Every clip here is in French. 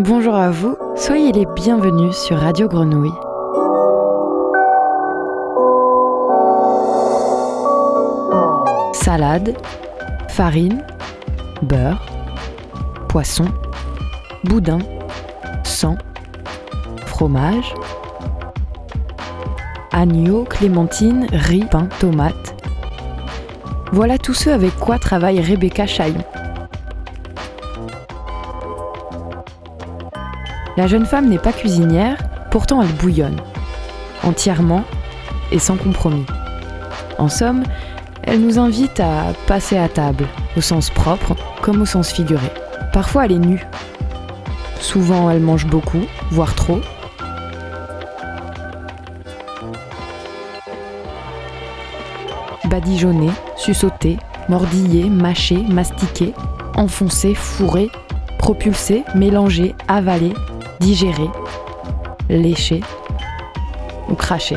Bonjour à vous, soyez les bienvenus sur Radio Grenouille. Salade, farine, beurre, poisson, boudin, sang, fromage, agneau, clémentine, riz, pain, tomate. Voilà tous ceux avec quoi travaille Rebecca Chaillon. La jeune femme n'est pas cuisinière, pourtant elle bouillonne, entièrement et sans compromis. En somme, elle nous invite à passer à table, au sens propre comme au sens figuré. Parfois elle est nue. Souvent elle mange beaucoup, voire trop. Badigeonné, sussauté, mordillé, mâché, mastiqué, enfoncé, fourré, propulsé, mélangé, avalé, digéré, léché ou craché.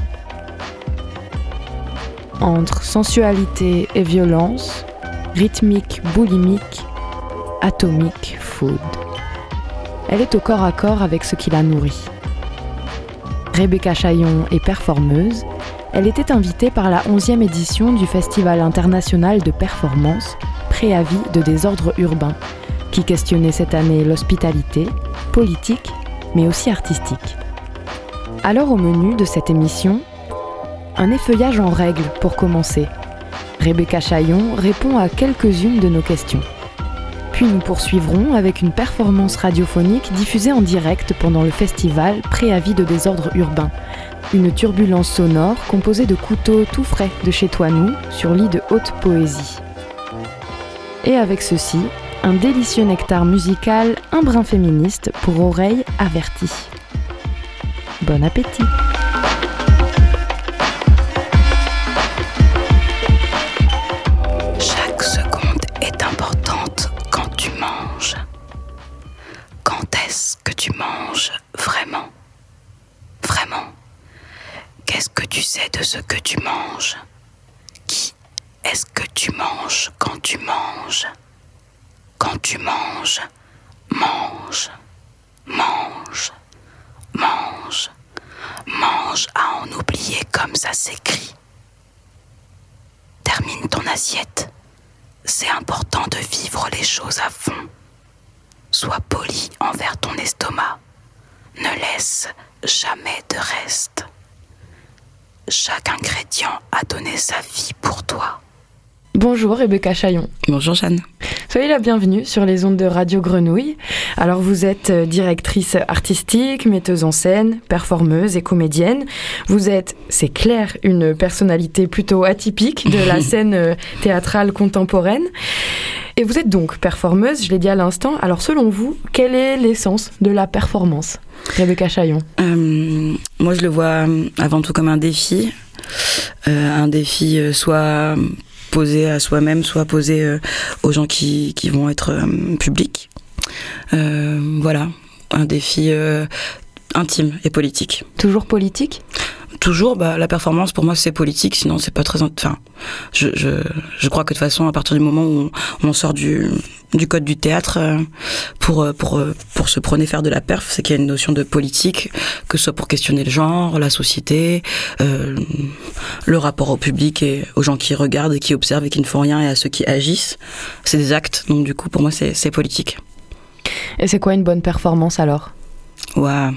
Entre sensualité et violence, rythmique, boulimique, atomique, food. Elle est au corps à corps avec ce qui la nourrit. Rebecca Chaillon est performeuse. Elle était invitée par la 11e édition du Festival international de performance Préavis de désordre urbain, qui questionnait cette année l'hospitalité, politique, mais aussi artistique. Alors au menu de cette émission, un effeuillage en règle pour commencer. Rebecca Chaillon répond à quelques-unes de nos questions. Puis nous poursuivrons avec une performance radiophonique diffusée en direct pendant le festival Préavis de désordre urbain. Une turbulence sonore composée de couteaux tout frais de chez Toinou sur lit de haute poésie. Et avec ceci, un délicieux nectar musical, un brin féministe pour oreilles averties. Bon appétit! Chaque seconde est importante quand tu manges. Quand est-ce que tu manges vraiment? Vraiment? Qu'est-ce que tu sais de ce que tu manges? Qui est-ce que tu manges quand tu manges? Quand tu manges, mange, mange, mange, mange à en oublier comme ça s'écrit. Termine ton assiette. C'est important de vivre les choses à fond. Sois poli envers ton estomac. Ne laisse jamais de reste. Chaque ingrédient a donné sa vie pour toi. Bonjour Rebecca Chaillon. Bonjour Jeanne. Soyez la bienvenue sur les ondes de Radio Grenouille. Alors vous êtes directrice artistique, metteuse en scène, performeuse et comédienne. Vous êtes, c'est clair, une personnalité plutôt atypique de la scène théâtrale contemporaine. Et vous êtes donc performeuse, je l'ai dit à l'instant. Alors selon vous, quelle est l'essence de la performance, Rebecca Chaillon? Moi je le vois avant tout comme un défi. Un défi soit posé à soi-même, soit posé aux gens qui vont être publics. Voilà, un défi intime et politique. Toujours politique ? Toujours, la performance pour moi c'est politique, sinon c'est pas très... Enfin, je crois que de toute façon à partir du moment où on sort du code du théâtre pour se prôner faire de la perf, c'est qu'il y a une notion de politique, que ce soit pour questionner le genre, la société, le rapport au public et aux gens qui regardent et qui observent et qui ne font rien et à ceux qui agissent. C'est des actes, donc du coup pour moi c'est politique. Et c'est quoi une bonne performance alors ? Ouais.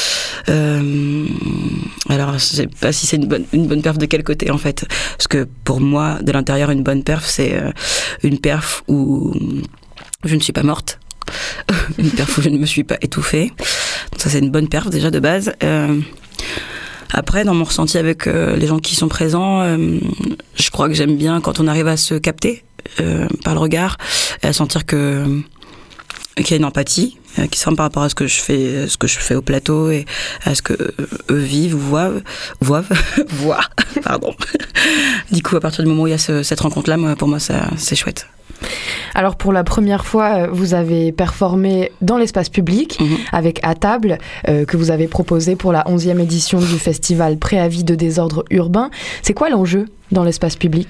Alors, je sais pas si c'est une bonne perf de quel côté en fait. Parce que pour moi, de l'intérieur, une bonne perf, c'est une perf où je ne suis pas morte, une perf où je ne me suis pas étouffée. Donc ça, c'est une bonne perf déjà de base. Après, dans mon ressenti avec les gens qui sont présents, je crois que j'aime bien quand on arrive à se capter par le regard et à sentir qu'il y a une empathie qui se forme par rapport à ce que je fais au plateau et à ce que eux vivent ou voient. Pardon. Du coup, à partir du moment où il y a cette rencontre-là, pour moi, ça, c'est chouette. Alors pour la première fois, vous avez performé dans l'espace public avec À table, que vous avez proposé pour la 11e édition du festival Préavis de désordre urbain. C'est quoi l'enjeu dans l'espace public ?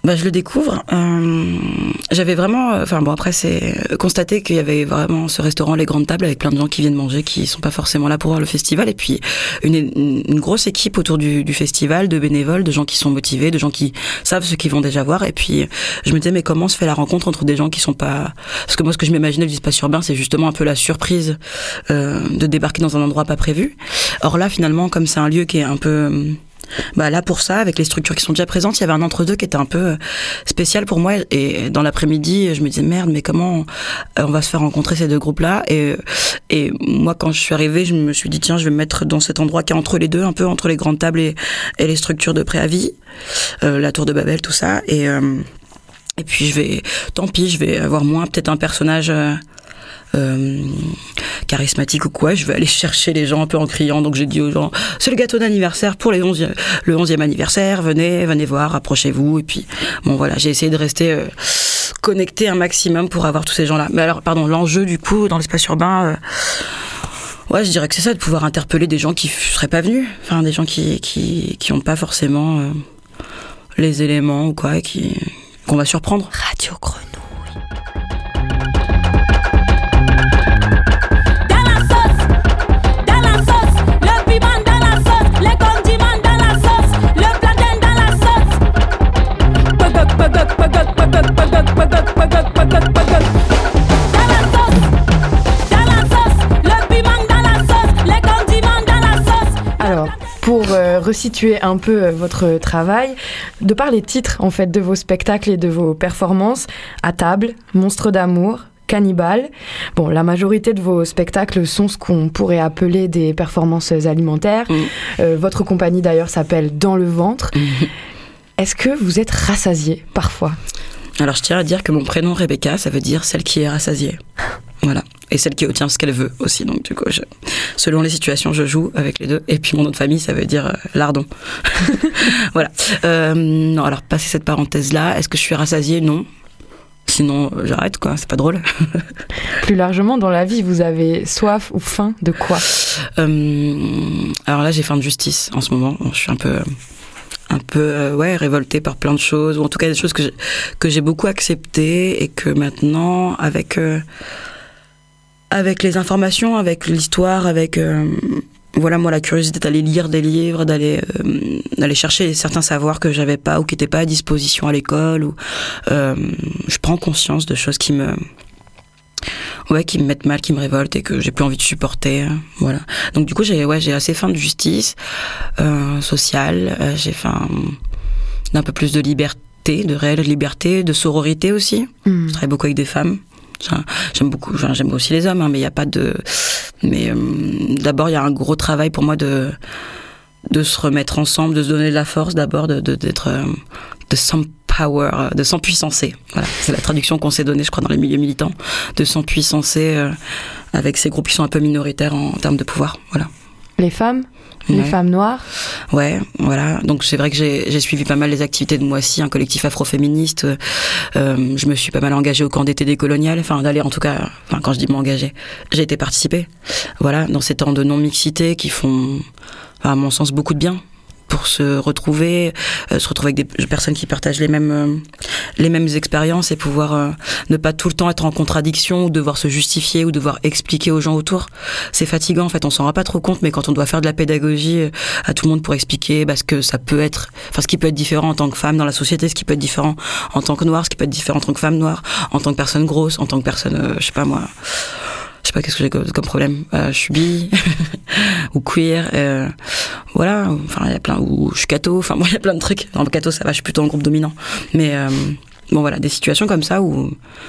Je le découvre. J'avais vraiment... après, c'est constaté qu'il y avait vraiment ce restaurant Les Grandes Tables avec plein de gens qui viennent manger, qui sont pas forcément là pour voir le festival. Et puis, une grosse équipe autour du festival, de bénévoles, de gens qui sont motivés, de gens qui savent ce qu'ils vont déjà voir. Et puis, je me disais, mais comment se fait la rencontre entre des gens qui sont pas... Parce que moi, ce que je m'imaginais du espace urbain, c'est justement un peu la surprise de débarquer dans un endroit pas prévu. Or là, finalement, comme c'est un lieu qui est un peu... là pour ça, avec les structures qui sont déjà présentes, il y avait un entre-deux qui était un peu spécial pour moi. Et dans l'après-midi, je me disais merde, mais comment on va se faire rencontrer ces deux groupes-là? Et moi, quand je suis arrivée, je me suis dit tiens, je vais me mettre dans cet endroit qui est entre les deux, un peu entre les grandes tables et les structures de préavis, la tour de Babel, tout ça. Et puis tant pis, je vais avoir moins peut-être un personnage charismatique ou quoi, je vais aller chercher les gens un peu en criant. Donc j'ai dit aux gens, c'est le gâteau d'anniversaire pour le 11e anniversaire, venez voir, approchez-vous. Et puis bon voilà, j'ai essayé de rester connecté un maximum pour avoir tous ces gens-là. Mais alors l'enjeu du coup dans l'espace urbain, je dirais que c'est ça, de pouvoir interpeller des gens qui seraient pas venus, enfin des gens qui ont pas forcément les éléments ou quoi, et qu'on va surprendre. Radio Grenouille. Alors, pour resituer un peu votre travail, de par les titres en fait de vos spectacles et de vos performances, À table, Monstre d'amour, Cannibale. Bon, la majorité de vos spectacles sont ce qu'on pourrait appeler des performances alimentaires. Votre compagnie d'ailleurs s'appelle Dans le ventre. Est-ce que vous êtes rassasiée parfois ? Alors je tiens à dire que mon prénom Rebecca, ça veut dire celle qui est rassasiée. Voilà. Et celle qui obtient ce qu'elle veut aussi. Donc du coup, selon les situations, je joue avec les deux. Et puis mon nom de famille, ça veut dire lardon. Voilà. Non, alors passer cette parenthèse-là, est-ce que je suis rassasiée ? Non. Sinon, j'arrête, quoi. C'est pas drôle. Plus largement, dans la vie, vous avez soif ou faim de quoi ? Alors là, j'ai faim de justice en ce moment. Je suis un peu révoltée par plein de choses, ou en tout cas des choses que j'ai beaucoup acceptées, et que maintenant, avec les informations, avec l'histoire, avec moi la curiosité d'aller lire des livres, d'aller chercher certains savoirs que j'avais pas ou qui n'étaient pas à disposition à l'école, ou je prends conscience de choses qui me mettent mal, qui me révoltent et que j'ai plus envie de supporter, voilà. Donc du coup j'ai assez faim de justice sociale, j'ai faim d'un peu plus de liberté, de réelle liberté, de sororité aussi. Je travaille beaucoup avec des femmes. J'aime aussi les hommes, mais il y a pas de... Mais d'abord, il y a un gros travail pour moi de se remettre ensemble, de se donner de la force d'abord, d'être de s'empower, de s'empuissancer. Voilà, c'est la traduction qu'on s'est donnée, je crois, dans les milieux militants, de s'empuissancer avec ces groupes qui sont un peu minoritaires en termes de pouvoir. Voilà. Les femmes ? Les femmes noires ? Ouais, voilà. Donc c'est vrai que j'ai suivi pas mal les activités de Moissy, un collectif afroféministe. Je me suis pas mal engagée au camp d'été décolonial. Quand je dis m'engager, j'ai été participer. Voilà, dans ces temps de non-mixité qui font, à mon sens, beaucoup de bien pour se retrouver avec des personnes qui partagent les mêmes expériences, et pouvoir ne pas tout le temps être en contradiction, ou devoir se justifier, ou devoir expliquer aux gens autour. C'est fatigant, en fait, on s'en rend pas trop compte, mais quand on doit faire de la pédagogie à tout le monde pour expliquer ce qui peut être différent en tant que femme dans la société, ce qui peut être différent en tant que noire, ce qui peut être différent en tant que femme noire, en tant que personne grosse, en tant que personne, je sais pas qu'est-ce que j'ai comme problème, je suis bi ou queer, voilà, enfin il y a plein, ou je suis catho, enfin il y a plein de trucs. En catho ça va, je suis plutôt en groupe dominant, mais voilà, des situations comme ça où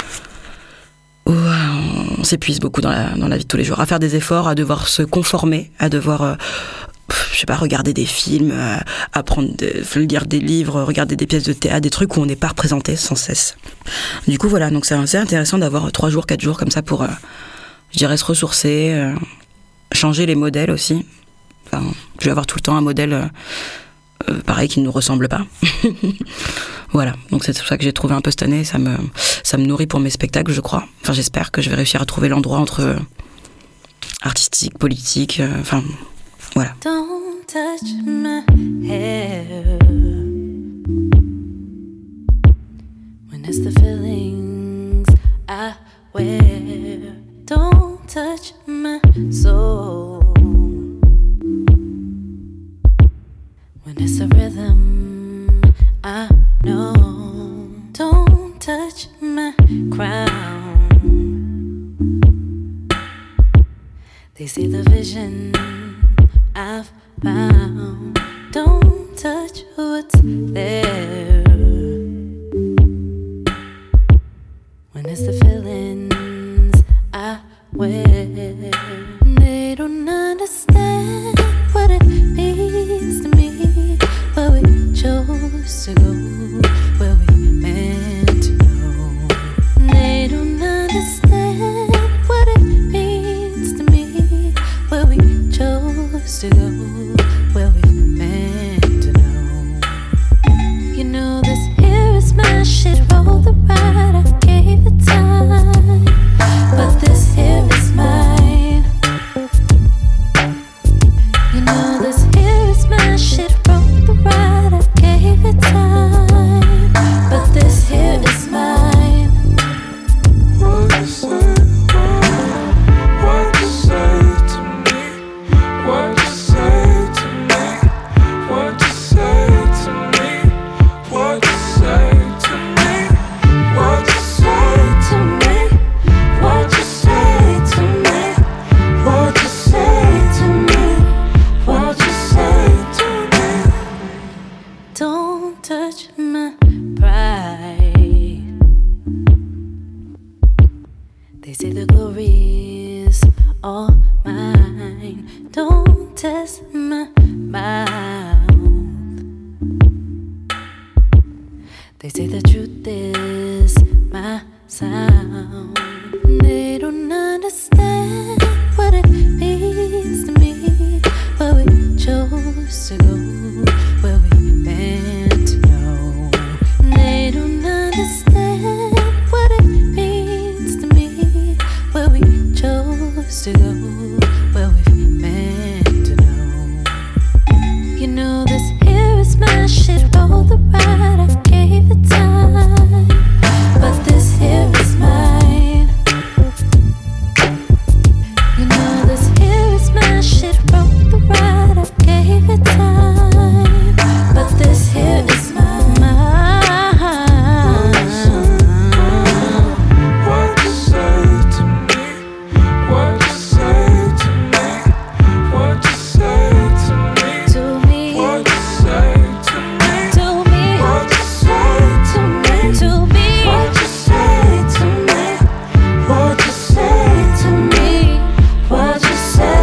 on s'épuise beaucoup dans la vie de tous les jours, à faire des efforts, à devoir se conformer, à devoir regarder des films, lire des livres, regarder des pièces de théâtre, des trucs où on n'est pas représenté sans cesse. Du coup voilà, donc c'est assez intéressant d'avoir 3 jours, 4 jours comme ça pour je dirais se ressourcer, changer les modèles aussi. Enfin, je vais avoir tout le temps un modèle pareil qui ne nous ressemble pas. Voilà, donc c'est pour ça que j'ai trouvé un peu cette année, ça me nourrit pour mes spectacles, je crois. Enfin, j'espère que je vais réussir à trouver l'endroit entre artistique, politique, voilà. Don't touch my hair. it's the feelings I wear. Don't touch my soul. When it's a rhythm I know. Don't touch my crown. They see the vision I've found. Don't touch what's there. When it's the feelings I wear, they don't understand what it means to me. Where we chose to go, where we meant to know. They don't understand what it means to me. Where we chose to go, where we meant to know. You know this here is my shit. Roll the ride, I gave it time, but this here is mine. You know this here is my shit. Roll the ride, I gave it time, but this here is mine. What you say? What you say to me? What you say to me? What you say to me? What you say to me? What you say to me? What you say to me? What you say to me? What you say to me? Don't touch my pride. They say the glory's all mine. Don't test my mouth. They say the truth is my sound. They don't understand what it means to me. Where we chose to go, where we meant to know. They don't understand what it means to me. Where we chose to go, where we meant to know. You know this here is my shit. Roll the ride, I gave it time, but this here is mine. You know this here is my shit. Roll the ride, I gave it time, but this here is mine. What you say to me? What you say to me? What you say to me? To me, What you say to me? to me, What you say to me? to me, What you say to me? What you say to me? what you say.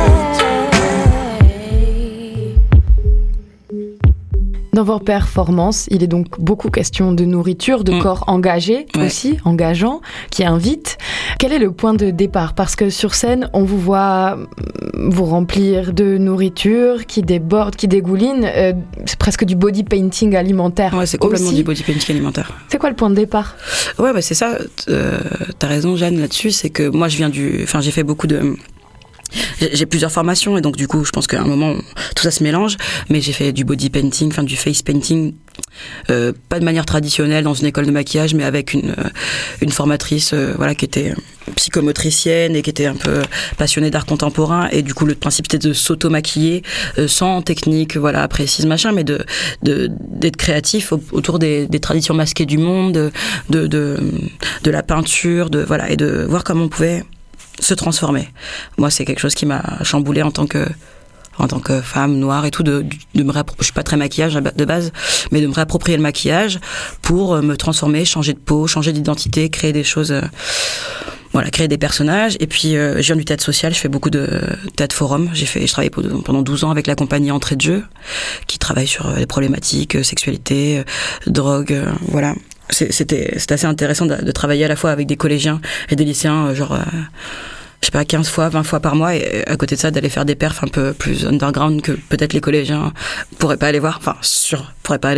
Dans vos performances, il est donc beaucoup question de nourriture, de corps engagé aussi, engageant, qui invite. Quel est le point de départ ? Parce que sur scène, on vous voit vous remplir de nourriture qui déborde, qui dégouline. C'est presque du body painting alimentaire. Ouais, c'est complètement aussi. du body painting alimentaire. C'est quoi le point de départ ? Ouais, bah c'est ça. T'as raison, Jeanne, là-dessus. C'est que moi, j'ai fait beaucoup de. J'ai plusieurs formations et donc du coup je pense qu'à un moment tout ça se mélange, mais j'ai fait du body painting, enfin du face painting, pas de manière traditionnelle dans une école de maquillage, mais avec une formatrice voilà, qui était psychomotricienne et qui était un peu passionnée d'art contemporain, et du coup le principe était de s'auto-maquiller sans technique voilà précise machin, mais d'être créatif autour des traditions masquées du monde, de la peinture, voilà, et de voir comment on pouvait se transformer. Moi, c'est quelque chose qui m'a chamboulée en tant que femme noire et tout, de me je suis pas très maquillage de base, mais de me réapproprier le maquillage pour me transformer, changer de peau, changer d'identité, créer des choses, voilà, créer des personnages. Et puis, je viens du théâtre social, je fais beaucoup de théâtre forum. Je travaillais pendant 12 ans avec la compagnie Entrée de Jeu, qui travaille sur les problématiques, sexualité, drogue, voilà. C'était assez intéressant de travailler à la fois avec des collégiens et des lycéens, genre, je sais pas, 15 fois, 20 fois par mois, et à côté de ça, d'aller faire des perfs un peu plus underground que peut-être les collégiens pourraient pas aller voir, pourraient pas aller voir.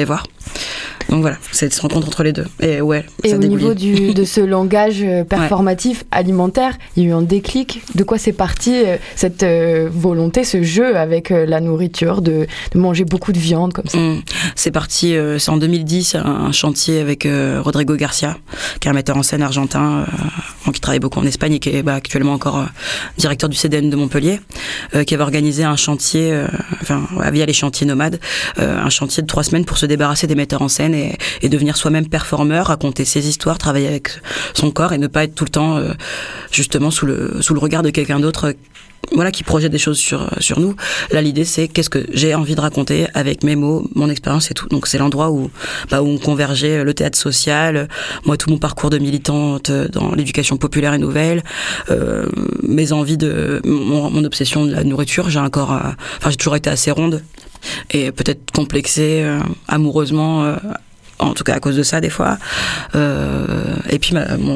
Donc voilà, c'est cette rencontre entre les deux. Et ouais, Et ça au débouille. niveau de ce langage performatif alimentaire, il y a eu un déclic. De quoi c'est parti cette volonté, ce jeu avec la nourriture, de manger beaucoup de viande comme ça? C'est parti, c'est en 2010, un chantier avec Rodrigo Garcia, qui est un metteur en scène argentin, qui travaille beaucoup en Espagne et qui est actuellement encore directeur du CDN de Montpellier, qui avait organisé un chantier, via les chantiers nomades, un chantier de 3 semaines pour se débarrasser des metteurs en scène et devenir soi-même performeur, raconter ses histoires, travailler avec son corps et ne pas être tout le temps justement sous le regard de quelqu'un d'autre, qui projette des choses sur nous. Là, l'idée, c'est qu'est-ce que j'ai envie de raconter avec mes mots, mon expérience et tout. Donc, c'est l'endroit où on convergeait le théâtre social, moi, tout mon parcours de militante dans l'éducation populaire et nouvelle, mes envies mon obsession de la nourriture. J'ai toujours été assez ronde et peut-être complexée amoureusement, en tout cas à cause de ça des fois, et puis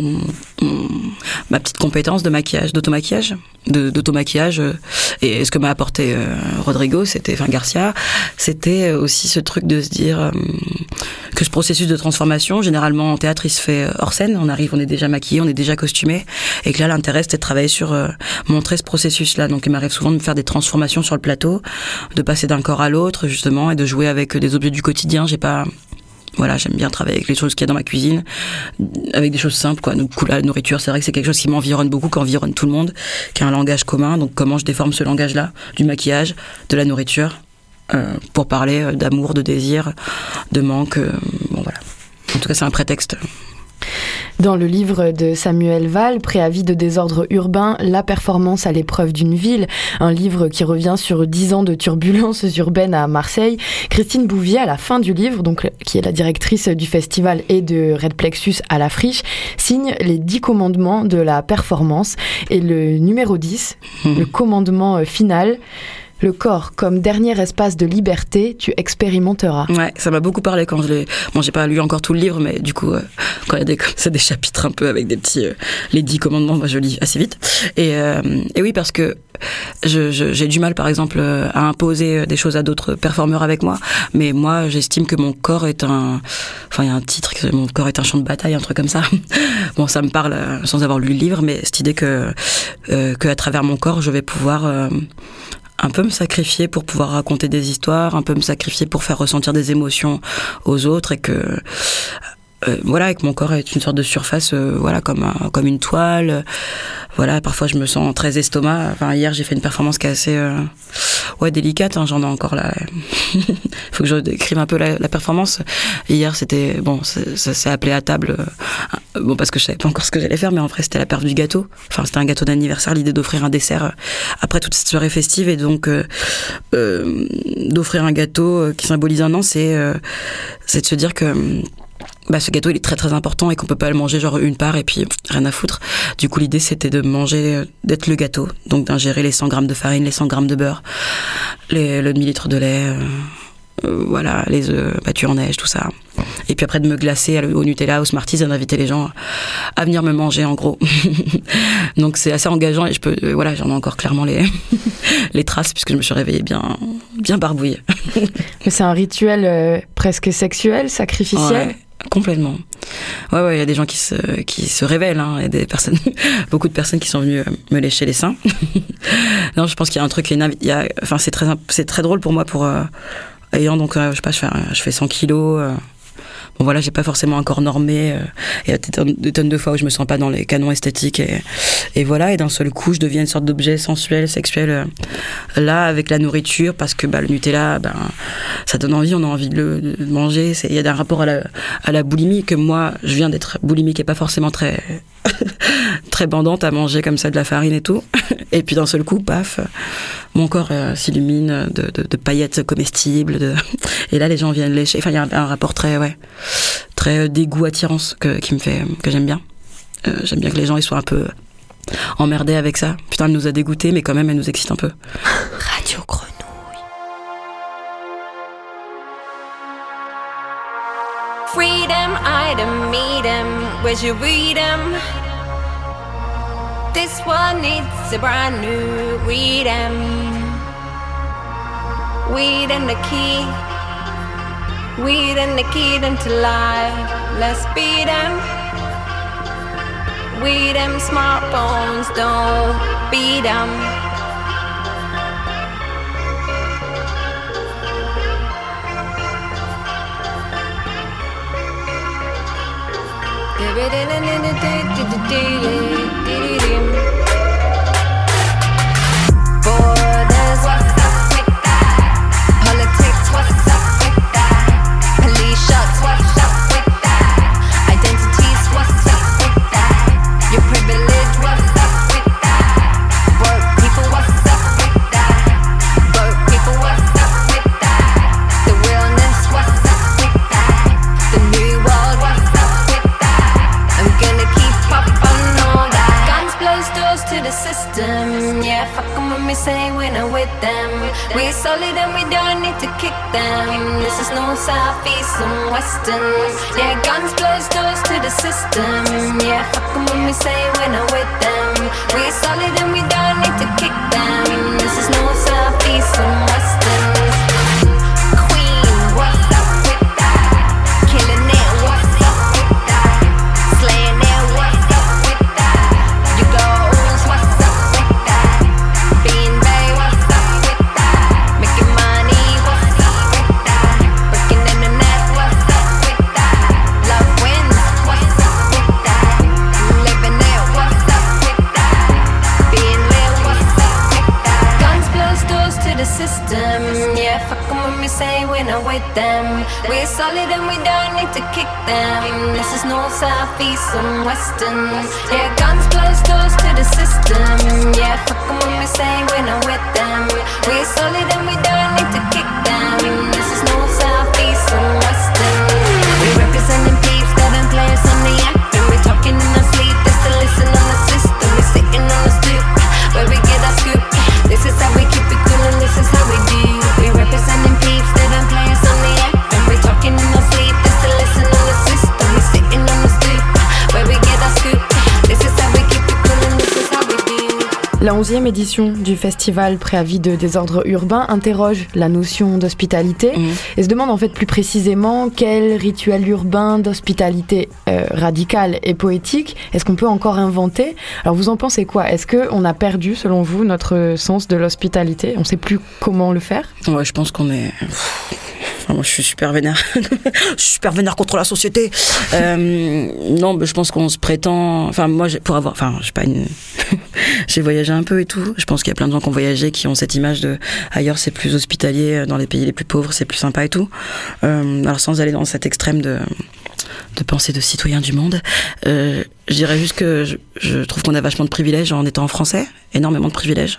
ma petite compétence de maquillage, d'automaquillage, et ce que m'a apporté Garcia, c'était aussi ce truc de se dire que ce processus de transformation, généralement en théâtre, il se fait hors scène, on arrive, on est déjà maquillé, on est déjà costumé, et que là l'intérêt c'était de travailler sur montrer ce processus-là. Donc il m'arrive souvent de me faire des transformations sur le plateau, de passer d'un corps à l'autre justement, et de jouer avec des objets du quotidien. J'aime bien travailler avec les choses qu'il y a dans ma cuisine, avec des choses simples, quoi. Donc, la nourriture, c'est vrai que c'est quelque chose qui m'environne beaucoup, qui environne tout le monde, qui a un langage commun. Donc, comment je déforme ce langage-là, du maquillage, de la nourriture, pour parler d'amour, de désir, de manque. Voilà. En tout cas, c'est un prétexte. Dans le livre de Samuel Val, Préavis de désordre urbain, la performance à l'épreuve d'une ville, un livre qui revient sur 10 ans de turbulences urbaines à Marseille, Christine Bouvier, à la fin du livre, donc, qui est la directrice du festival et de Red Plexus à la Friche, signe les 10 commandements de la performance et le numéro 10, le commandement final. Le corps comme dernier espace de liberté, tu expérimenteras. Ouais, ça m'a beaucoup parlé quand je l'ai... Bon, j'ai pas lu encore tout le livre, mais du coup, quand il y a des chapitres un peu avec des petits... les 10 commandements, je lis assez vite. Et oui, parce que j'ai du mal, par exemple, à imposer des choses à d'autres performeurs avec moi. Mais moi, j'estime que mon corps est un... Enfin, il y a un titre, mon corps est un champ de bataille, un truc comme ça. Bon, ça me parle sans avoir lu le livre, mais cette idée que à travers mon corps, je vais pouvoir... un peu me sacrifier pour pouvoir raconter des histoires, un peu me sacrifier pour faire ressentir des émotions aux autres, et que que mon corps est une sorte de surface, comme une toile. Parfois je me sens très estomac. Hier j'ai fait une performance qui est assez délicate, j'en ai encore là. Faut que je décrive un peu la performance. Hier c'était ça s'est appelé à table, parce que je savais pas encore ce que j'allais faire, mais en vrai c'était la perf du gâteau. C'était un gâteau d'anniversaire, l'idée d'offrir un dessert après toute cette soirée festive, et donc d'offrir un gâteau qui symbolise un an, c'est de se dire que ce gâteau il est très très important et qu'on peut pas le manger genre une part et puis rien à foutre. Du coup l'idée c'était de manger, d'être le gâteau, donc d'ingérer les 100 grammes de farine, les 100 grammes de beurre, le demi-litre de lait, les œufs battus en neige, tout ça. Et puis après de me glacer au Nutella, au Smarties, et d'inviter les gens à venir me manger en gros. Donc c'est assez engageant, et j'en ai encore clairement les traces, puisque je me suis réveillée bien barbouillée. Mais c'est un rituel presque sexuel, sacrificiel. Ouais. Complètement. Ouais, il y a des gens qui se révèlent, et des personnes, beaucoup de personnes qui sont venues me lécher les seins. Non, je pense qu'il y a un truc c'est très drôle pour moi ayant donc je fais 100 kilos. J'ai pas forcément un corps normé. Il y a des tonnes de fois où je me sens pas dans les canons esthétiques, et d'un seul coup je deviens une sorte d'objet sensuel, sexuel, là avec la nourriture, parce que le Nutella, ça donne envie, on a envie de le manger. Il y a un rapport à la boulimie, que moi je viens d'être boulimique et pas forcément très très bandante à manger comme ça de la farine et tout, et puis d'un seul coup paf, mon corps s'illumine de paillettes comestibles, et là les gens viennent lécher. Il y a un rapport très dégoût, attirance que j'aime bien. J'aime bien que les gens ils soient un peu emmerdés avec ça. Putain, elle nous a dégoûtés, mais quand même elle nous excite un peu. Radio Grenouille. Freedom, item, meet 'em, where'd you read 'em? This one needs a brand new read 'em. Weed and the key, Weed and the key them to life. Let's beat them. We them smartphones, don't beat them. Borders, what's up with that? Politics, what's up with that? Police shots, what's up with that? Identities, what's up with that? Your privilege, what's up with that? Broke people, what's up with that? Broke people, what's up with that? The realness, what's up with that? The new world, what's up with that? I'm gonna keep up on all that. Guns blows doors to the system. Yeah, fuck 'em when we say we're not with them. We're solid and we don't need to kick them. This is no south, east and western. Yeah, guns blows doors to the system. Yeah, fuck 'em when we say we're not with them. We're solid and we don't need to kick them. This is no south, east and western. Queen, what's up with that? Killing it, what's up with that? Slaying it, what's up with that? You goals, what's up with that? Being Bay, what's up with that? Making money, what's up with that? Breaking internet, what's up with that? Love wins, what's up with that? Living it, what's up with that? Being lit, what's up with that? Guns blows doors to the system. Yeah, fuck 'em when we say we're not with them. We're solid and we don't need to kick them. This is north, south, east and western. Yeah, guns blows doors to the system. Yeah, fuck 'em when we say we're not with them. We're solid and we don't need to kick them. This is north, south, east and western. We representing peeps, devin players on the act. And we talking in our sleep, just to listen on the system. We sitting on the stoop, where we get our scoop. This is how we keep it cool and this is how we do. We representing peeps, devin players on the act. And we talking in our sleep, just to listen on the system. We sitting on the stoop, where we get our scoop. This is how we keep it cool and this is how we do. La 11e édition du festival Préavis de désordre urbain interroge la notion d'hospitalité et se demande en fait plus précisément quel rituel urbain d'hospitalité radicale et poétique est-ce qu'on peut encore inventer. Alors vous en pensez quoi? Est-ce qu'on a perdu selon vous notre sens de l'hospitalité? On ne sait plus comment le faire? Ouais, je pense qu'on est... Enfin, moi, je suis super vénère. Je suis super vénère contre la société. Non, mais je pense qu'on se prétend... Enfin, moi, pour avoir... Enfin, je suis pas une... J'ai voyagé un peu et tout. Je pense qu'il y a plein de gens qui ont voyagé, qui ont cette image de... Ailleurs, c'est plus hospitalier. Dans les pays les plus pauvres, c'est plus sympa et tout. Alors, sans aller dans cet extrême de pensée de citoyen du monde, je dirais juste que je trouve qu'on a vachement de privilèges en étant français. Énormément de privilèges.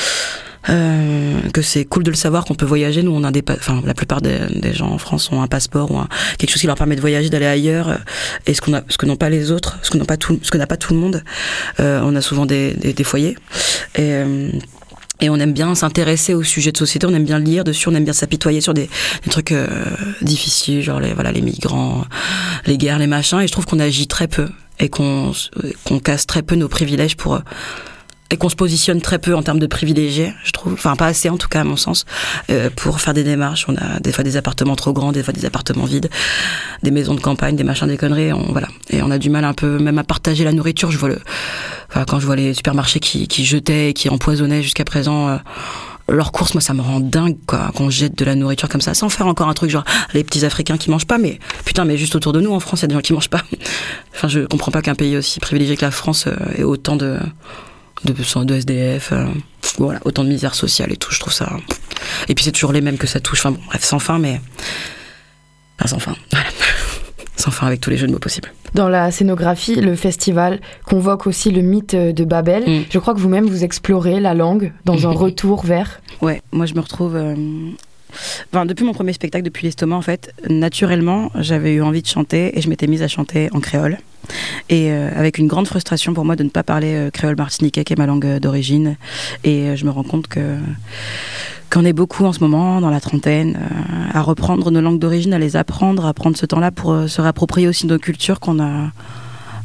Que c'est cool de le savoir qu'on peut voyager. Nous, on a enfin, la plupart des gens en France ont un passeport ou quelque chose qui leur permet de voyager, d'aller ailleurs. Et ce que n'ont pas les autres, ce que n'a pas tout le monde. On a souvent des foyers. Et on aime bien s'intéresser aux sujets de société, on aime bien lire dessus, on aime bien s'apitoyer sur des trucs difficiles, genre les migrants, les guerres, les machins. Et je trouve qu'on agit très peu et qu'on casse très peu nos privilèges et qu'on se positionne très peu en termes de privilégiés, je trouve. Enfin, pas assez en tout cas, à mon sens, pour faire des démarches. On a des fois des appartements trop grands, des fois des appartements vides, des maisons de campagne, des machins, des conneries. Voilà. Et on a du mal un peu même à partager la nourriture. Quand je vois les supermarchés qui jetaient et qui empoisonnaient jusqu'à présent leurs courses, moi ça me rend dingue quoi, qu'on jette de la nourriture comme ça, sans faire encore un truc genre les petits Africains qui mangent pas, mais putain, mais juste autour de nous en France, il y a des gens qui mangent pas. Enfin, je comprends pas qu'un pays aussi privilégié que la France ait autant de SDF, voilà, autant de misère sociale et tout, je trouve ça. Et puis c'est toujours les mêmes que ça touche, enfin bon, bref, sans fin, mais. Enfin, sans fin, voilà. Sans fin avec tous les jeux de mots possibles. Dans la scénographie, le festival convoque aussi le mythe de Babel. Je crois que vous-même, vous explorez la langue dans un retour vers... Ouais, moi je me retrouve... Enfin, depuis mon premier spectacle, depuis l'Estomac, en fait, naturellement, j'avais eu envie de chanter et je m'étais mise à chanter en créole. Et avec une grande frustration pour moi de ne pas parler créole martiniquais, qui est ma langue d'origine. Et je me rends compte qu'on est beaucoup en ce moment, dans la trentaine, à reprendre nos langues d'origine, à les apprendre, à prendre ce temps-là pour se réapproprier aussi nos cultures qu'on a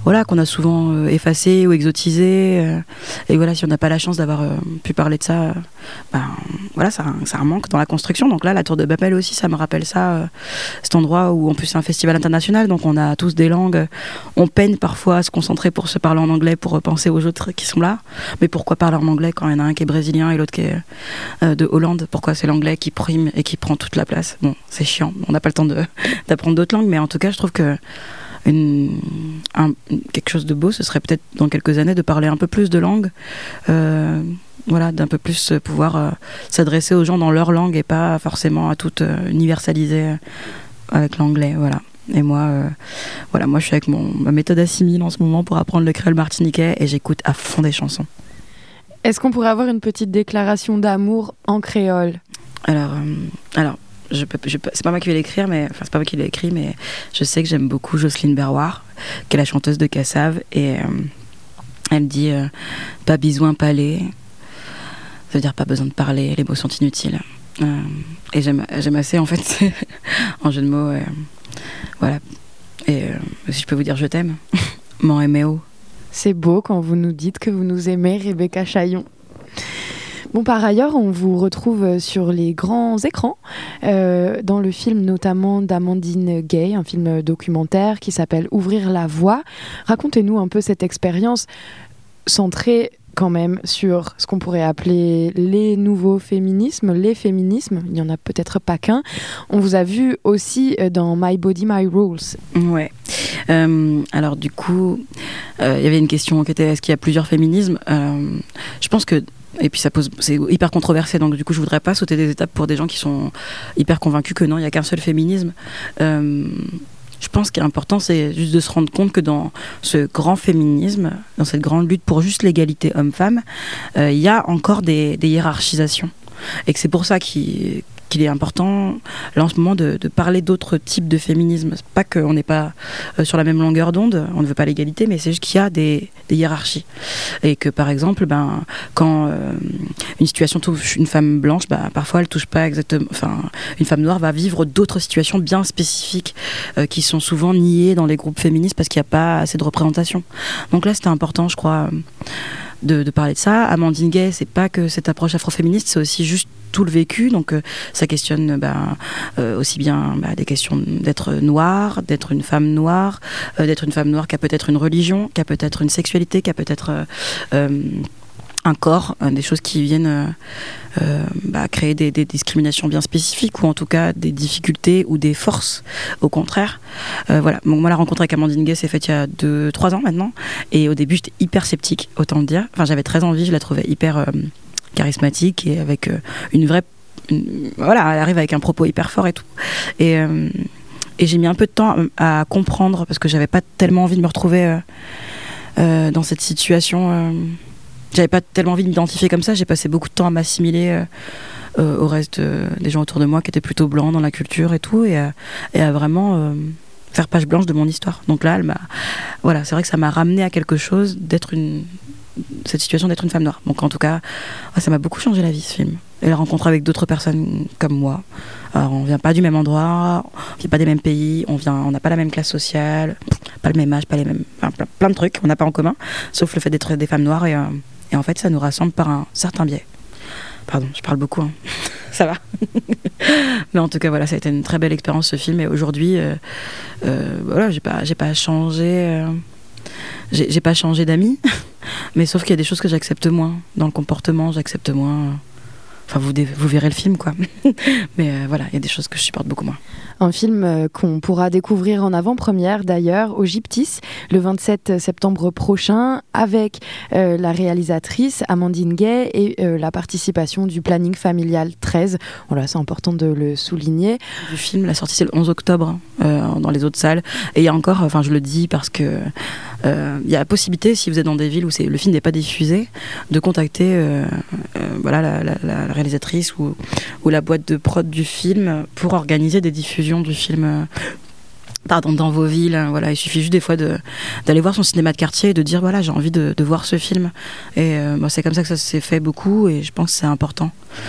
voilà, qu'on a souvent effacé ou exotisé. Et voilà, si on n'a pas la chance d'avoir pu parler de ça, voilà, ça a un manque dans la construction. Donc là, la Tour de Babel aussi, ça me rappelle ça, cet endroit où en plus c'est un festival international, donc on a tous des langues. On peine parfois à se concentrer pour se parler en anglais, pour penser aux autres qui sont là. Mais pourquoi parler en anglais quand il y en a un qui est brésilien et l'autre qui est de Hollande? Pourquoi c'est l'anglais qui prime et qui prend toute la place? Bon, c'est chiant, on n'a pas le temps d'apprendre d'autres langues, mais en tout cas, je trouve que quelque chose de beau, ce serait peut-être dans quelques années de parler un peu plus de langues, voilà, d'un peu plus pouvoir s'adresser aux gens dans leur langue et pas forcément à tout universaliser avec l'anglais, voilà. Et moi, moi je suis avec ma méthode assimile en ce moment pour apprendre le créole martiniquais et j'écoute à fond des chansons. Est-ce qu'on pourrait avoir une petite déclaration d'amour en créole? Alors, c'est pas moi qui vais l'écrire, c'est pas moi qui l'ai écrit, mais je sais que j'aime beaucoup Jocelyne Berroir, qui est la chanteuse de Cassave, et elle dit pas besoin de parler, ça veut dire pas besoin de parler, les mots sont inutiles. Et j'aime assez en fait en jeu de mots, voilà. Et si je peux vous dire je t'aime, m'en aiméo. C'est beau quand vous nous dites que vous nous aimez, Rebecca Chaillon. Bon, par ailleurs, on vous retrouve sur les grands écrans, dans le film notamment d'Amandine Gay, un film documentaire qui s'appelle Ouvrir la voie. Racontez-nous un peu cette expérience centrée quand même sur ce qu'on pourrait appeler les nouveaux féminismes, les féminismes, il n'y en a peut-être pas qu'un. On vous a vu aussi dans My Body, My Rules. Ouais. Alors du coup, il y avait une question qui était est-ce qu'il y a plusieurs féminismes? Je pense que et puis c'est hyper controversé, donc du coup je voudrais pas sauter des étapes pour des gens qui sont hyper convaincus que non, il n'y a qu'un seul féminisme. Je pense qu'il est important, c'est juste de se rendre compte que dans ce grand féminisme, dans cette grande lutte pour juste l'égalité homme-femme, il y a encore des hiérarchisations. Et que c'est pour ça qu'il est important, là en ce moment, de parler d'autres types de féminisme. C'est pas qu'on n'est pas sur la même longueur d'onde, on ne veut pas l'égalité, mais c'est juste qu'il y a des hiérarchies. Et que par exemple, quand une situation touche une femme blanche, parfois elle touche pas exactement. Enfin, une femme noire va vivre d'autres situations bien spécifiques qui sont souvent niées dans les groupes féministes parce qu'il n'y a pas assez de représentation. Donc là, c'était important, je crois, de parler de ça. Amandine Gay, c'est pas que cette approche afroféministe, c'est aussi juste tout le vécu, donc ça questionne aussi bien des questions d'être noire, d'être une femme noire qui a peut-être une religion, qui a peut-être une sexualité, qui a peut-être un corps, des choses qui viennent créer des discriminations bien spécifiques ou en tout cas des difficultés ou des forces au contraire. Voilà. Donc, moi la rencontre avec Amandine Gay s'est faite il y a 2-3 ans maintenant et au début j'étais hyper sceptique, autant le dire. Enfin, j'avais très envie, je la trouvais hyper charismatique et avec voilà, elle arrive avec un propos hyper fort et tout. Et j'ai mis un peu de temps à comprendre parce que j'avais pas tellement envie de me retrouver dans cette situation. J'avais pas tellement envie de m'identifier comme ça. J'ai passé beaucoup de temps à m'assimiler au reste des gens autour de moi qui étaient plutôt blancs dans la culture et tout, et à vraiment faire page blanche de mon histoire. Donc là, voilà, c'est vrai que ça m'a ramené à quelque chose cette situation d'être une femme noire. Donc en tout cas, ça m'a beaucoup changé la vie, ce film. Et la rencontre avec d'autres personnes comme moi. Alors on vient pas du même endroit, on vient pas des mêmes pays, on n'a pas la même classe sociale, pas le même âge, pas les mêmes, plein de trucs qu'on n'a pas en commun, sauf le fait d'être des femmes noires et en fait ça nous rassemble par un certain biais. Pardon, je parle beaucoup, hein. Ça va. Mais en tout cas voilà, ça a été une très belle expérience ce film et aujourd'hui, voilà, j'ai pas changé. J'ai pas changé d'amis, mais sauf qu'il y a des choses que j'accepte moins. Dans le comportement, j'accepte moins. Enfin, vous verrez le film, quoi. Mais voilà, il y a des choses que je supporte beaucoup moins. Un film qu'on pourra découvrir en avant-première, d'ailleurs, au Gyptis, le 27 septembre prochain, avec la réalisatrice Amandine Gay et la participation du Planning Familial 13. Voilà, c'est important de le souligner. Le film, la sortie, c'est le 11 octobre, dans les autres salles. Et il y a encore, enfin, je le dis parce que il y a la possibilité, si vous êtes dans des villes où le film n'est pas diffusé, de contacter voilà, la réalisatrice ou la boîte de prod du film pour organiser des diffusions du film dans vos villes. Voilà, il suffit juste des fois d'aller voir son cinéma de quartier et de dire voilà, j'ai envie de voir ce film. Et c'est comme ça que ça s'est fait beaucoup et je pense que c'est important.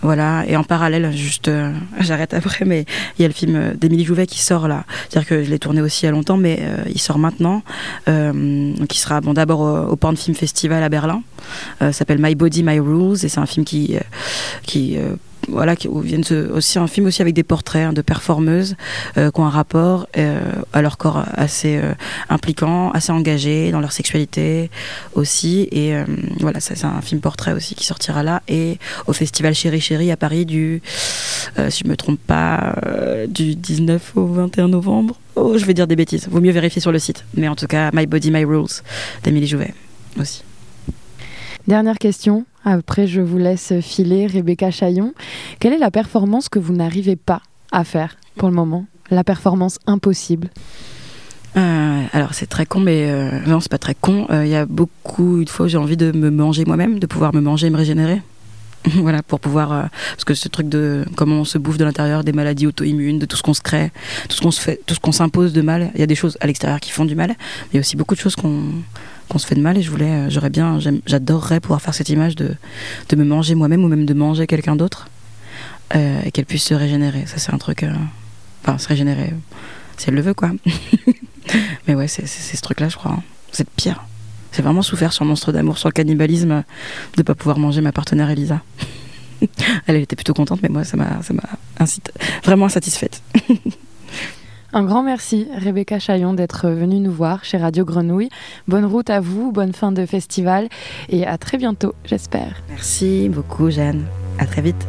Voilà, et en parallèle, juste, j'arrête après, mais il y a le film d'Émilie Jouvet qui sort là. C'est-à-dire que je l'ai tourné aussi il y a longtemps, mais il sort maintenant. Qui sera d'abord au Porn Film Festival à Berlin. S'appelle My Body, My Rules, et c'est un film qui viennent aussi un film aussi avec des portraits de performeuses qui ont un rapport à leur corps assez impliquant, assez engagé dans leur sexualité aussi, et voilà, ça, c'est un film portrait aussi qui sortira là, et au festival Chéri Chéri à Paris si je me trompe pas, du 19 au 21 novembre. Oh, je vais dire des bêtises, vaut mieux vérifier sur le site, mais en tout cas My Body, My Rules d'Émilie Jouvet aussi. Dernière question, après je vous laisse filer, Rebecca Chaillon. Quelle est la performance que vous n'arrivez pas à faire pour le moment ? La performance impossible ? Alors c'est très con, mais non, c'est pas très con. Il y a beaucoup de fois où j'ai envie de me manger moi-même, de pouvoir me manger et me régénérer. Voilà, pour pouvoir, parce que ce truc de comment on se bouffe de l'intérieur, des maladies auto-immunes, de tout ce qu'on se crée, tout ce qu'on se fait, tout ce qu'on s'impose de mal. Il y a des choses à l'extérieur qui font du mal, mais il y a aussi beaucoup de choses qu'on se fait de mal, et j'adorerais pouvoir faire cette image de me manger moi-même, ou même de manger quelqu'un d'autre, et qu'elle puisse se régénérer. Ça, c'est un truc, se régénérer si elle le veut, quoi. Mais ouais, c'est ce truc-là, je crois, hein. C'est le pire. C'est vraiment souffert sur Monstre d'amour, sur le cannibalisme, de pas pouvoir manger ma partenaire Elisa. Elle était plutôt contente, mais moi, ça m'a vraiment insatisfaite. Un grand merci, Rebecca Chaillon, d'être venue nous voir chez Radio Grenouille. Bonne route à vous, bonne fin de festival, et à très bientôt, j'espère. Merci beaucoup, Jeanne. À très vite.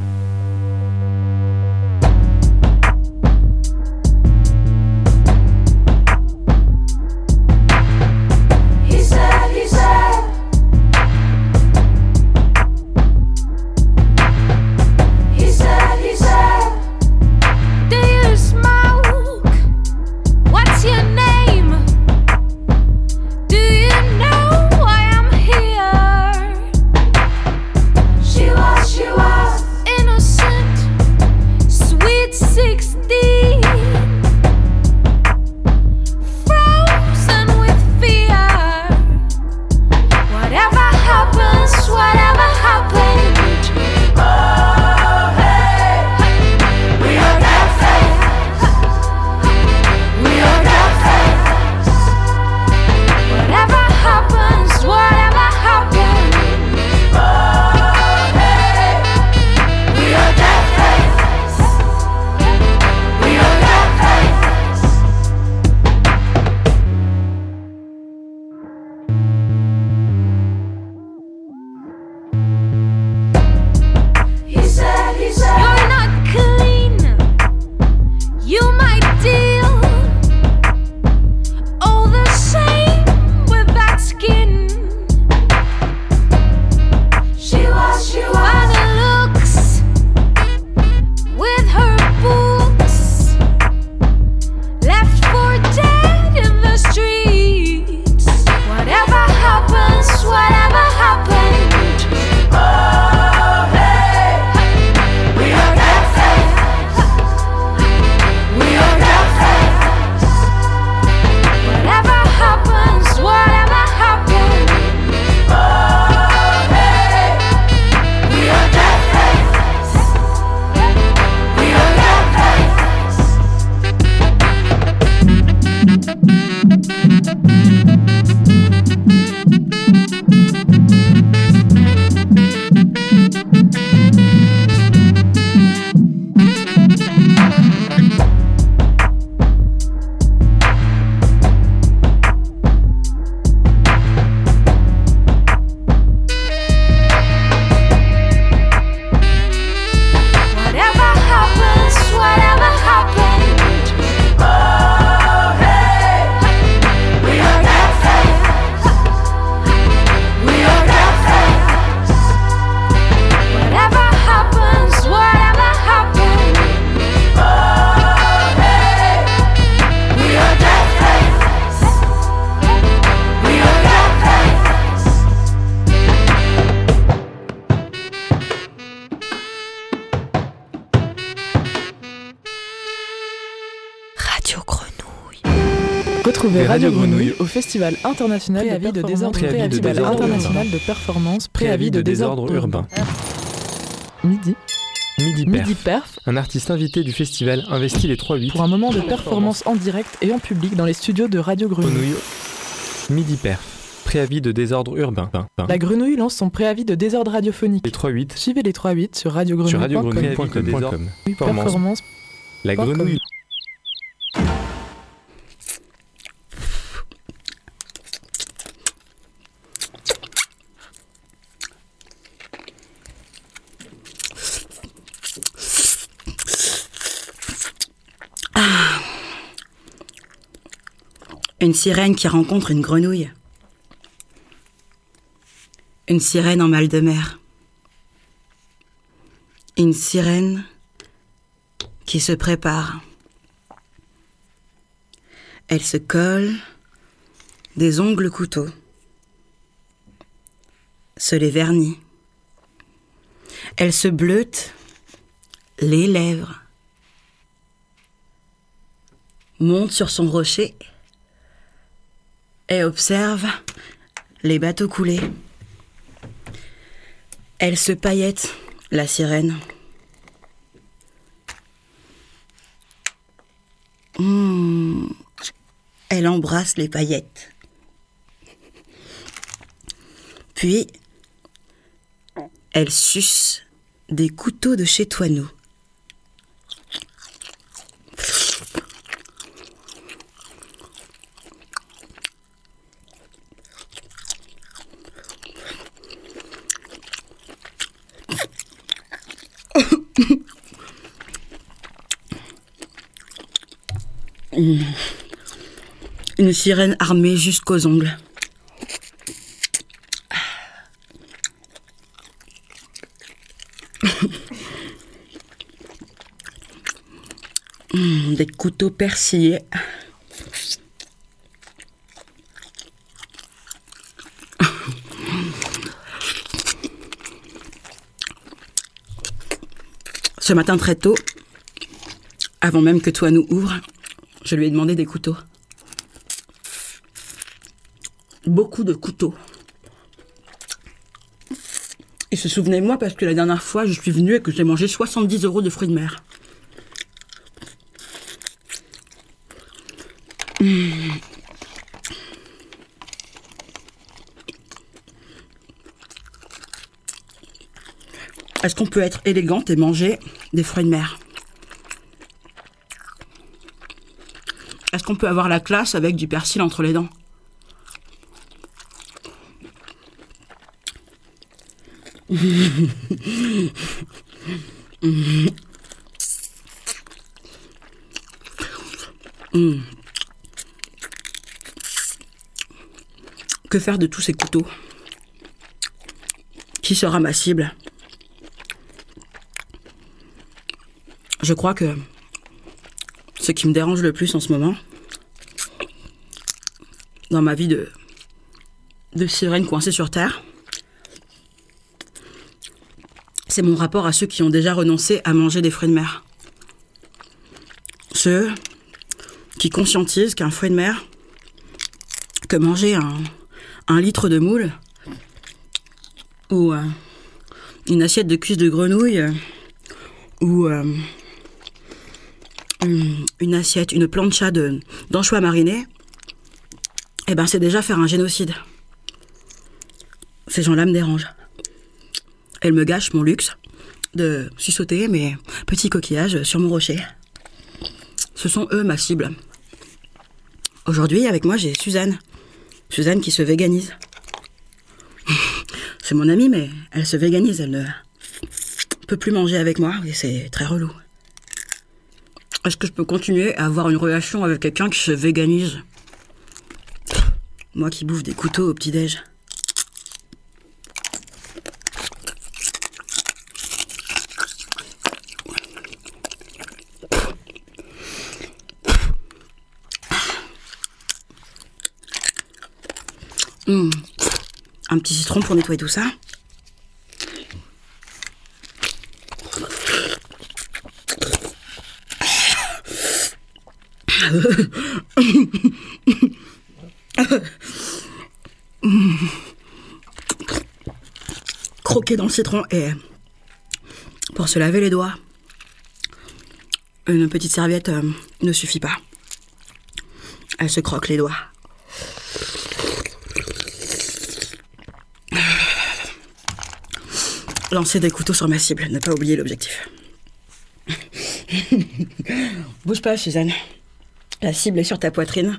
Retrouvez Radio Grenouille au Festival international de désordre, préavis de désordre urbain. Midi Midi Perf. Perf Un artiste invité du festival investit les 3-8 pour un moment de performance en direct et en public dans les studios de Radio Grenouille. Grenouille. Midi Perf. Préavis de désordre urbain. La Grenouille lance son préavis de désordre radiophonique. Les 3-8 Suivez les 3-8 sur sur radiogrenouille.com. radiogrenouille.com. Performance. La Grenouille. Une sirène qui rencontre une grenouille. Une sirène en mal de mer. Une sirène qui se prépare. Elle se colle des ongles couteaux, se les vernit. Elle se bleute les lèvres, monte sur son rocher et observe les bateaux couler. Elle se paillette, la sirène. Elle embrasse les paillettes. Puis, elle suce des couteaux de chez Toinou. Une sirène armée jusqu'aux ongles. Des couteaux persillés. Ce matin très tôt, avant même que Toinou ouvre, je lui ai demandé des couteaux. Beaucoup de couteaux. Il se souvenait de moi parce que la dernière fois, je suis venue et que j'ai mangé 70 € de fruits de mer. Est-ce qu'on peut être élégante et manger des fruits de mer ? Est-ce qu'on peut avoir la classe avec du persil entre les dents ? Que faire de tous ces couteaux ? Qui sera ma cible ? Je crois que ce qui me dérange le plus en ce moment, dans ma vie de sirène coincée sur terre, c'est mon rapport à ceux qui ont déjà renoncé à manger des fruits de mer. Ceux qui conscientisent qu'un fruit de mer, que manger un litre de moule ou une assiette de cuisses de grenouille ou une plancha d'anchois marinés, eh ben c'est déjà faire un génocide. Ces gens-là me dérangent. Elles me gâchent mon luxe de sussauter mes petits coquillages sur mon rocher. Ce sont eux ma cible. Aujourd'hui, avec moi, j'ai Suzanne. Suzanne qui se véganise. C'est mon amie, mais elle se véganise. Elle ne peut plus manger avec moi et c'est très relou. Est-ce que je peux continuer à avoir une relation avec quelqu'un qui se véganise ? Moi qui bouffe des couteaux au petit-déj. Un petit citron pour nettoyer tout ça. Croquer dans le citron et Pour se laver les doigts, une petite serviette ne suffit pas. Elle se croque les doigts. Lancer des couteaux sur ma cible, ne pas oublier l'objectif. Bouge pas, Suzanne. La cible est sur ta poitrine.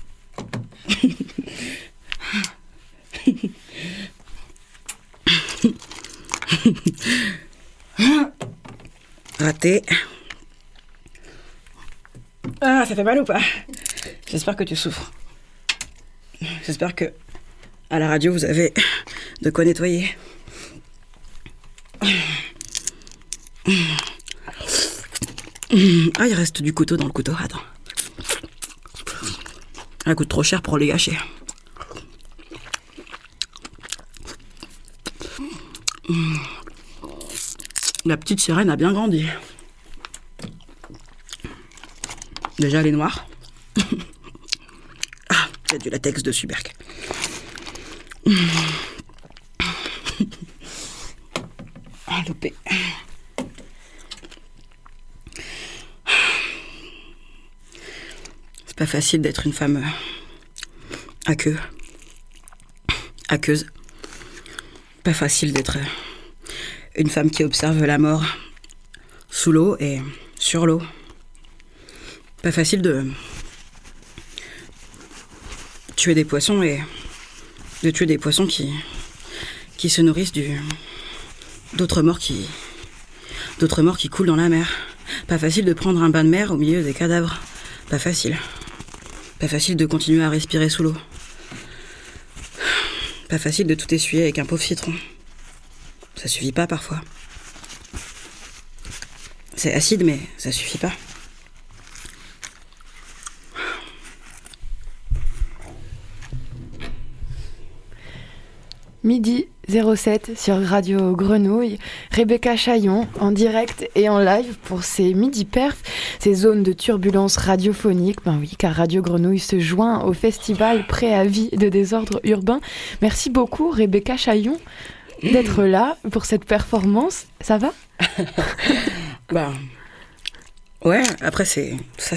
Raté. Ah, ça fait mal ou pas? J'espère que tu souffres. J'espère que à la radio vous avez de quoi nettoyer. Ah, il reste du couteau dans le couteau. Attends. Ça coûte trop cher pour les gâcher. La petite sirène a bien grandi. Déjà, elle est noire. Ah, il y a du latex dessus, Berk. Ah, loupé. C'est pas facile d'être une femme aqueuse. Pas facile d'être une femme qui observe la mort sous l'eau et sur l'eau. Pas facile de tuer des poissons et de tuer des poissons qui se nourrissent d'autres morts qui coulent dans la mer. Pas facile de prendre un bain de mer au milieu des cadavres. Pas facile. Pas facile de continuer à respirer sous l'eau. Pas facile de tout essuyer avec un pauvre citron. Ça suffit pas parfois. C'est acide, mais ça suffit pas. Midi 07 sur Radio Grenouille, Rebecca Chaillon en direct et en live pour ces Midi Perf, ces zones de turbulence radiophonique. Ben oui, car Radio Grenouille se joint au festival Préavis de désordre urbain. Merci beaucoup Rebecca Chaillon d'être là pour cette performance. Ça va? Bah ouais, après c'est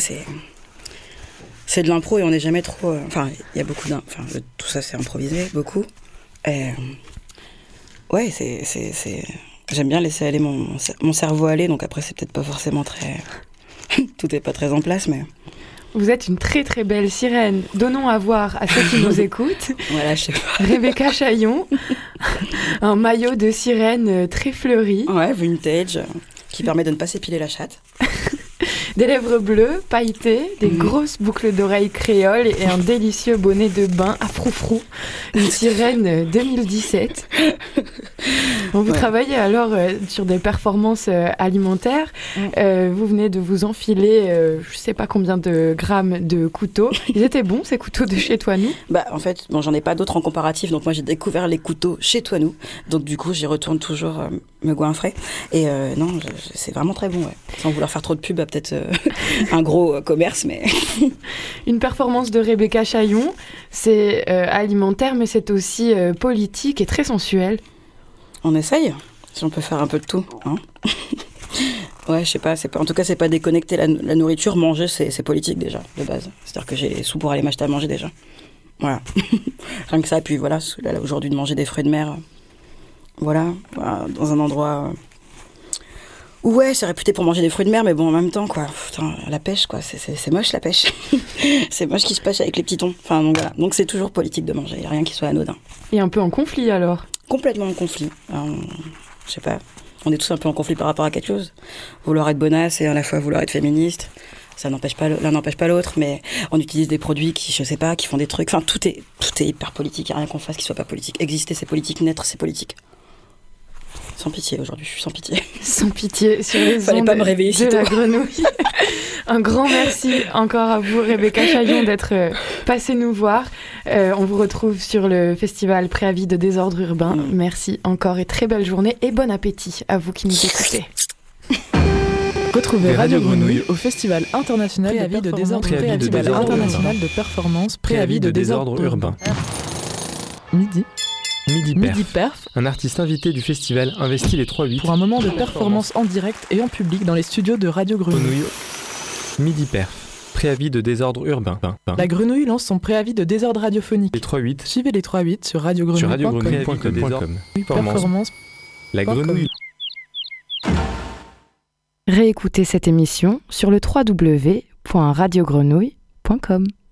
de l'impro et on n'est jamais trop... Enfin, il y a beaucoup tout ça c'est improvisé, beaucoup. Et ouais, j'aime bien laisser aller mon cerveau aller, donc après c'est peut-être pas forcément très... Tout est pas très en place, mais... Vous êtes une très très belle sirène. Donnons à voir à ceux qui nous écoutent. Voilà, je sais pas. Rebecca Chaillon, un maillot de sirène très fleuri. Ouais, vintage, qui permet de ne pas s'épiler la chatte. Des lèvres bleues, pailletées, des grosses boucles d'oreilles créoles et un délicieux bonnet de bain à froufrou. Une sirène 2017. Bon, vous travaillez alors sur des performances alimentaires. Vous venez de vous enfiler, je sais pas combien de grammes de couteaux. Ils étaient bons, ces couteaux de chez Toi Nous? Bah, en fait, bon, j'en ai pas d'autres en comparatif. Donc moi, j'ai découvert les couteaux chez Toi Nous. Donc du coup, j'y retourne toujours me goinfrer. Et non, c'est vraiment très bon, ouais. Sans vouloir faire trop de pub, peut-être un gros commerce, mais... Une performance de Rebecca Chaillon, c'est alimentaire, mais c'est aussi politique et très sensuel. On essaye, si on peut faire un peu de tout, hein. Ouais, je sais pas, en tout cas, c'est pas déconnecter la nourriture. Manger, c'est politique déjà, de base. C'est-à-dire que j'ai les sous pour aller m'acheter à manger déjà. Voilà. Rien que ça, puis voilà, là, aujourd'hui, de manger des fruits de mer, voilà, dans un endroit... Ouais, c'est réputé pour manger des fruits de mer, mais bon, en même temps, quoi. Putain, la pêche, quoi, c'est moche, la pêche. C'est moche qui se pêche avec les petits thons. Enfin, donc voilà. Donc c'est toujours politique de manger, y a rien qui soit anodin. Et un peu en conflit, alors? Complètement en conflit. Je sais pas, on est tous un peu en conflit par rapport à quelque chose. Vouloir être bonasse et à la fois vouloir être féministe, ça n'empêche pas l'un n'empêche pas l'autre, mais on utilise des produits qui, je sais pas, qui font des trucs... Enfin, tout est hyper politique, y a rien qu'on fasse qui soit pas politique. Exister, c'est politique, naître, c'est politique. Sans pitié, aujourd'hui, je suis sans pitié. Sans pitié sur les Fallait ondes pas me réveiller de si tôt. la grenouille. Un grand merci encore à vous, Rebecca Chaillon, d'être passée nous voir. On vous retrouve sur le festival Préavis de désordre urbain. Merci encore et très belle journée et bon appétit à vous qui nous écoutez. Retrouvez Radio Grenouille au Festival international Préavis de désordre international de performance Préavis de désordre urbain. Midi Midi Perf. Midi Perf, Un artiste invité du festival investit les 3-8 pour un moment de performance en direct et en public dans les studios de Radio Grenouille. Grenouille. Midi Perf. Préavis de désordre urbain. La Grenouille lance son préavis de désordre radiophonique. Les 3-8 Suivez les 3-8 sur sur radiogrenouille.com. radiogrenouille.com. Performance. Performance. La Grenouille. Réécoutez cette émission sur le www.radiogrenouille.com.